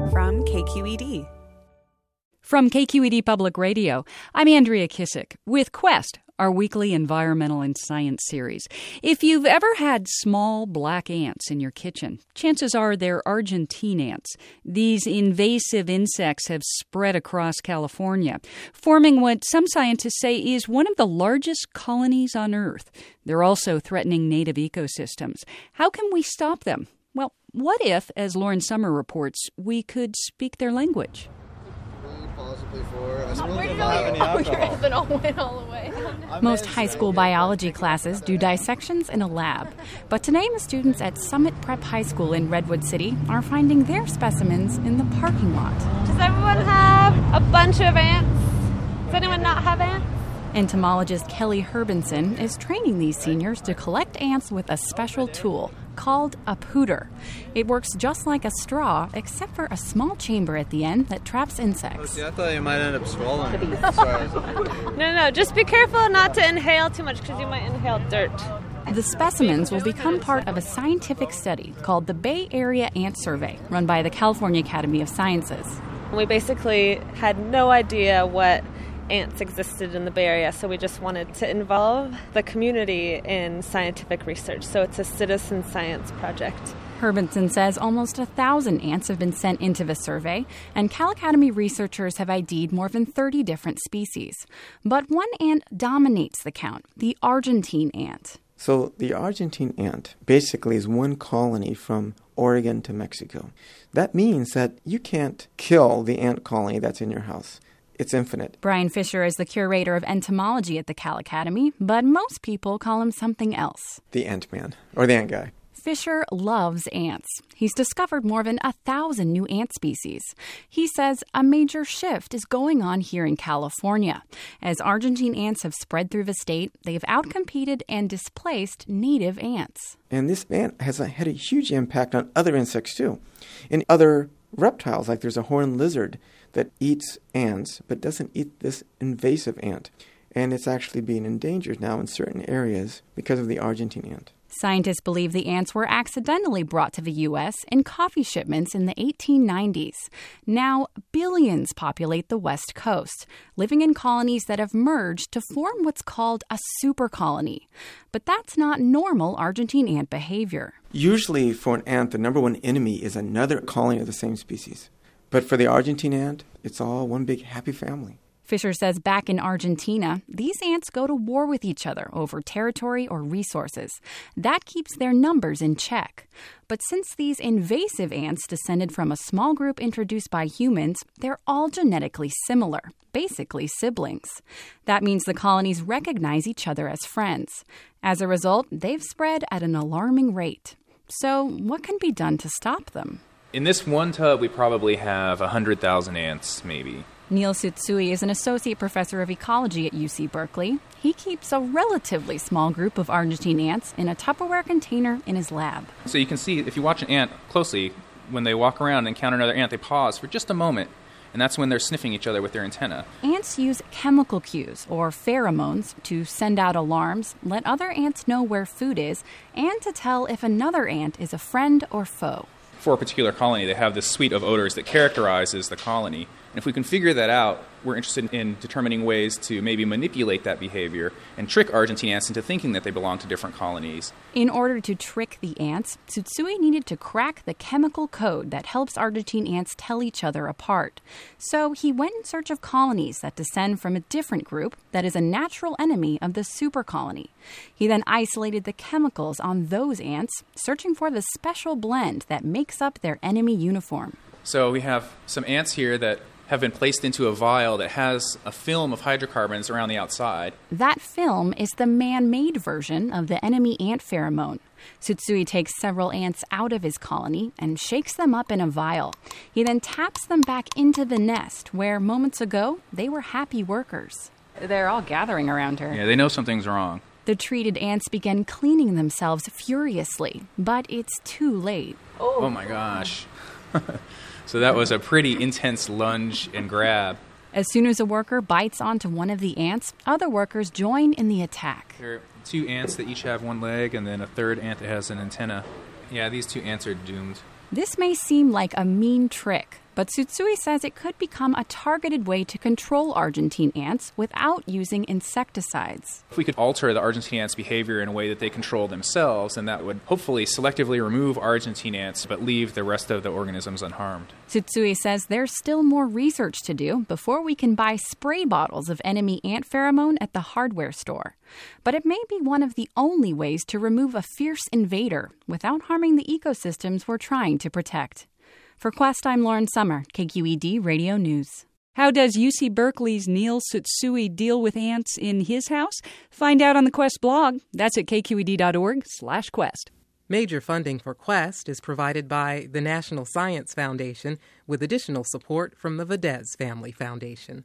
from KQED. From KQED Public Radio, I'm Andrea Kissick with Quest, our weekly environmental and science series. If you've ever had small black ants in your kitchen, chances are they're Argentine ants. These invasive insects have spread across California, forming what some scientists say is one of the largest colonies on Earth. They're also threatening native ecosystems. How can we stop them? Well, what if, as Lauren Sommer reports, we could speak their language? Most high school biology classes do dissections in a lab. But today, the students at Summit Prep High School in Redwood City are finding their specimens in the parking lot. Does everyone have a bunch of ants? Does anyone not have ants? Entomologist Kelly Herbinson is training these seniors to collect ants with a special tool called a pooter. It works just like a straw, except for a small chamber at the end that traps insects. I thought you might end up swallowing. No, just be careful not to inhale too much because you might inhale dirt. The specimens will become part of a scientific study called the Bay Area Ant Survey, run by the California Academy of Sciences. We basically had no idea what ants existed in the Bay Area, so we just wanted to involve the community in scientific research. So it's a citizen science project. Herbinson says almost 1,000 ants have been sent into the survey, and Cal Academy researchers have ID'd more than 30 different species. But one ant dominates the count, the Argentine ant. So the Argentine ant basically is one colony from Oregon to Mexico. That means that you can't kill the ant colony that's in your house. It's infinite. Brian Fisher is the curator of entomology at the Cal Academy, but most people call him something else. The Ant-Man, or the ant guy. Fisher loves ants. He's discovered more than 1,000 new ant species. He says a major shift is going on here in California. As Argentine ants have spread through the state, they've outcompeted and displaced native ants. And this ant has had a huge impact on other insects, too. And other reptiles, like there's a horned lizard that eats ants but doesn't eat this invasive ant. And it's actually being endangered now in certain areas because of the Argentine ant. Scientists believe the ants were accidentally brought to the U.S. in coffee shipments in the 1890s. Now, billions populate the West Coast, living in colonies that have merged to form what's called a supercolony. But that's not normal Argentine ant behavior. Usually for an ant, the number one enemy is another colony of the same species. But for the Argentine ant, it's all one big happy family. Fisher says back in Argentina, these ants go to war with each other over territory or resources. That keeps their numbers in check. But since these invasive ants descended from a small group introduced by humans, they're all genetically similar, basically siblings. That means the colonies recognize each other as friends. As a result, they've spread at an alarming rate. So what can be done to stop them? In this one tub, we probably have 100,000 ants, maybe. Neil Tsutsui is an associate professor of ecology at UC Berkeley. He keeps a relatively small group of Argentine ants in a Tupperware container in his lab. So you can see, if you watch an ant closely, when they walk around and encounter another ant, they pause for just a moment, and that's when they're sniffing each other with their antenna. Ants use chemical cues, or pheromones, to send out alarms, let other ants know where food is, and to tell if another ant is a friend or foe. For a particular colony, they have this suite of odors that characterizes the colony. And if we can figure that out, we're interested in determining ways to maybe manipulate that behavior and trick Argentine ants into thinking that they belong to different colonies. In order to trick the ants, Tsutsui needed to crack the chemical code that helps Argentine ants tell each other apart. So he went in search of colonies that descend from a different group that is a natural enemy of the supercolony. He then isolated the chemicals on those ants, searching for the special blend that makes up their enemy uniform. So we have some ants here that have been placed into a vial that has a film of hydrocarbons around the outside. That film is the man-made version of the enemy ant pheromone. Tsutsui takes several ants out of his colony and shakes them up in a vial. He then taps them back into the nest where moments ago they were happy workers. They're all gathering around her. Yeah, they know something's wrong. The treated ants begin cleaning themselves furiously, but it's too late. Oh my gosh. So that was a pretty intense lunge and grab. As soon as a worker bites onto one of the ants, other workers join in the attack. There are 2 ants that each have 1 leg and then a third ant that has an antenna. Yeah, these 2 ants are doomed. This may seem like a mean trick, But Tsutsui says it could become a targeted way to control Argentine ants without using insecticides. If we could alter the Argentine ants' behavior in a way that they control themselves, then that would hopefully selectively remove Argentine ants but leave the rest of the organisms unharmed. Tsutsui says there's still more research to do before we can buy spray bottles of enemy ant pheromone at the hardware store. But it may be one of the only ways to remove a fierce invader without harming the ecosystems we're trying to protect. For Quest, I'm Lauren Summer, KQED Radio News. How does UC Berkeley's Neil Tsutsui deal with ants in his house? Find out on the Quest blog. That's at kqed.org/quest. Major funding for Quest is provided by the National Science Foundation with additional support from the Vadez Family Foundation.